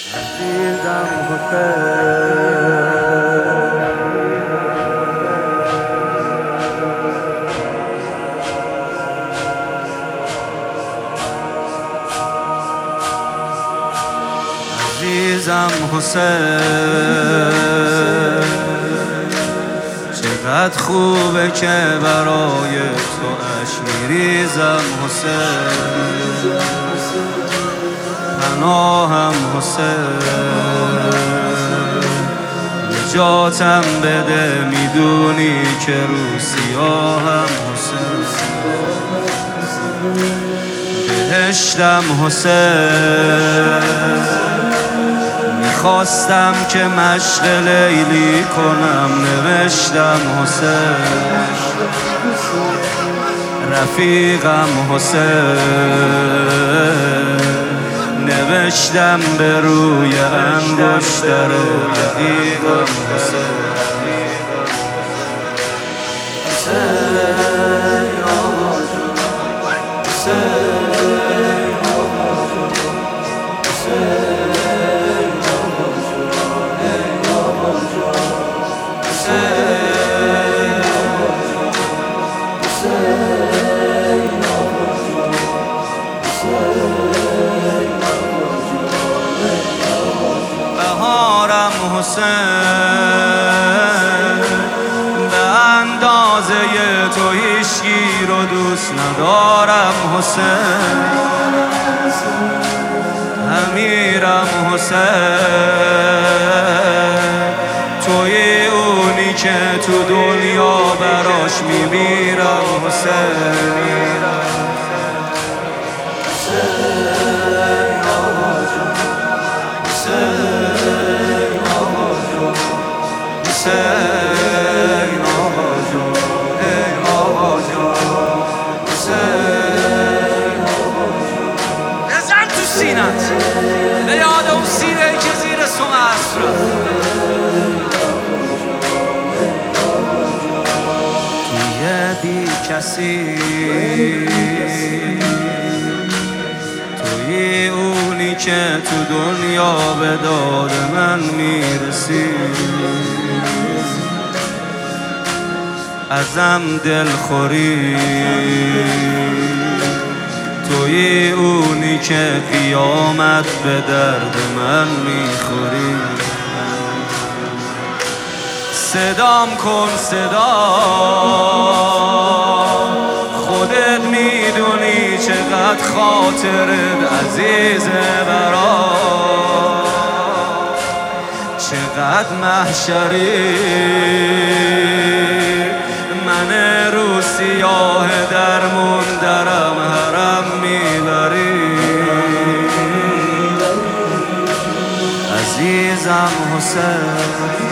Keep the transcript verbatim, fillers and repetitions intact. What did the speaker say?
عزیزم حسین، عزیزم حسین، چقدر خوبه که برای تو اشک میریزم حسین، پناهم حسین، نجاتم بده، میدونی که رو سیاهم حسین، بهشتم حسین، میخواستم که مشق لیلی کنم، نوشتم حسین، رفیقم حسین، نوشتم به روی انگشتر رفیقم حسین. حسین آقا جون، حسین آقا جون، حسین آقا جون، ای آقا جون، حسین آقا جون، حسین آقا جون، حسین بهارم حسین، به اندازه تو هیچکی رو دوست ندارم حسین، امیرم حسین، توی اونی که تو دنیا براش میمیرم حسین، حسین آقا جون، حسین آقا جون، حسین آقا جون، ای آقا جون، حسین آقا جون، بزن تو سینت به یاد اون سینه‌ای که زیر سم عصر توی بی کسی، توی اونی که تو دنیا به داد من میرسی، ازم دلخوری، توی اونی که قیامت به درد من میخوری، صدام کن صدا، خودت میدونی چقدر خاطرت عزیزه برا، چقدر محشری، من رو سیاه درمون درم حرم میبری، عزیزم حسین.